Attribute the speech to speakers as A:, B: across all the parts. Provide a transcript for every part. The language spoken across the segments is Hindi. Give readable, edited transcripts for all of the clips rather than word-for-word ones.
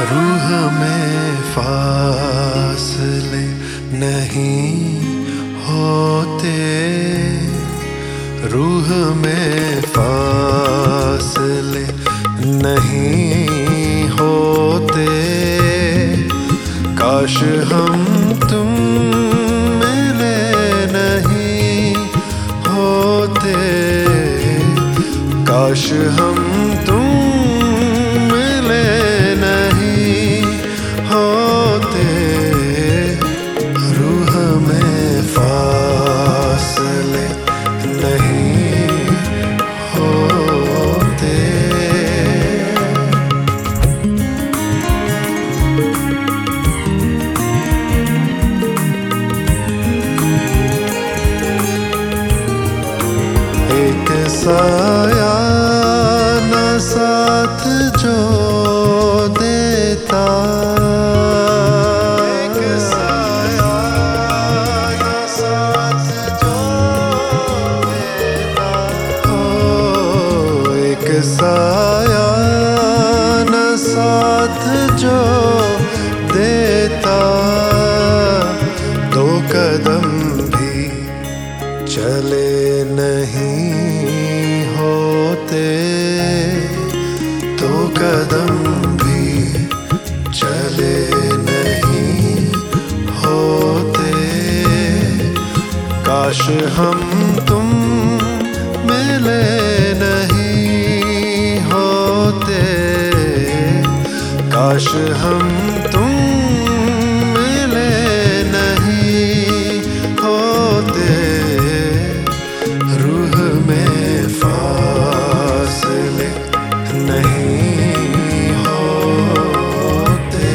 A: रूह में फासले नहीं होते, रूह में फासले नहीं होते। काश हम तुम मिले नहीं होते, काश हम तुम मिले नहीं होते। रूह में फासले नहीं होते। एक साया न साथ जो देता, एक साया न साथ जो देता, एक साया न साथ जो देता। दो कदम भी चले नहीं होते, दो कदम भी चले नहीं होते। काश हम तुम मिले नहीं होते, काश हम तुम मिले नहीं होते। रूह में फासले नहीं होते।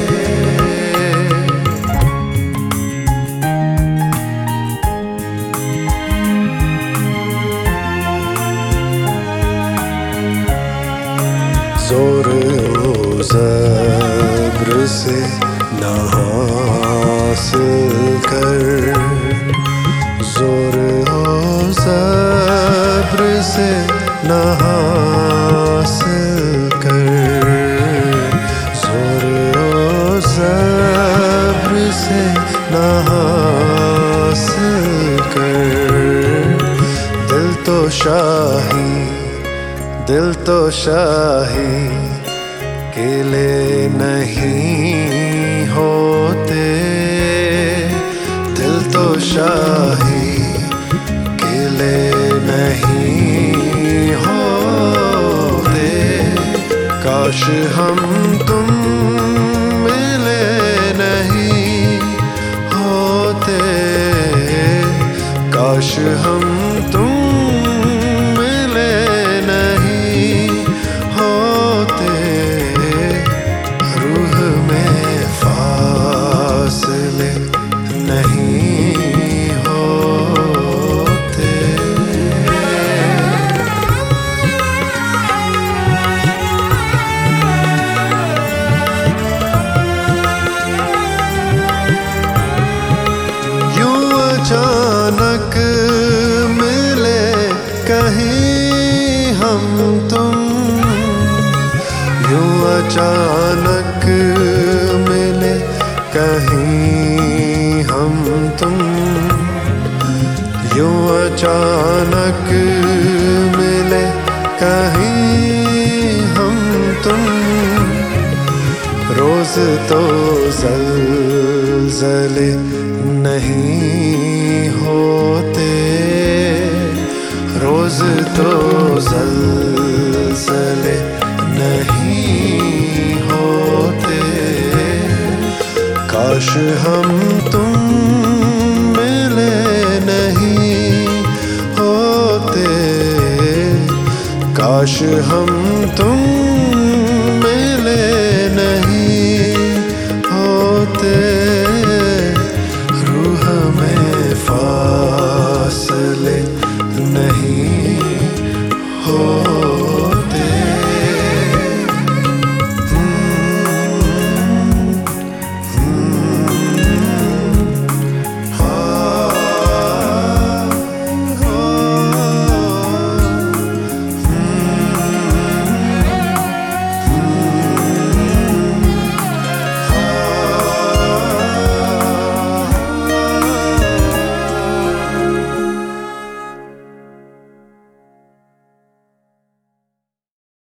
A: जोर ओ ज़ब्र से न हासिल कर, जोर ओ ज़ब्र से न हासिल कर, जोर ओ ज़ब्र से न हासिल कर। दिल तो शाही, दिल तो शाही केले नहीं होते, दिल तो शाही केले नहीं होते। काश हम तुम मिले नहीं होते, काश हम तुम मिले नहीं होते। रूह में फासले नहीं होते। यूं अचानक मिले कहीं हम तुम, यूं अचानक मिले कहीं हम तुम, यूं अचानक मिले कहीं हम तुम। रोज तो ज़लज़ले नहीं होते, रोज तो ज़लज़ले नहीं होते। काश हम तुम मिले नहीं होते, काश हम तुम मिले नहीं होते। रूह में फासले नहीं होते।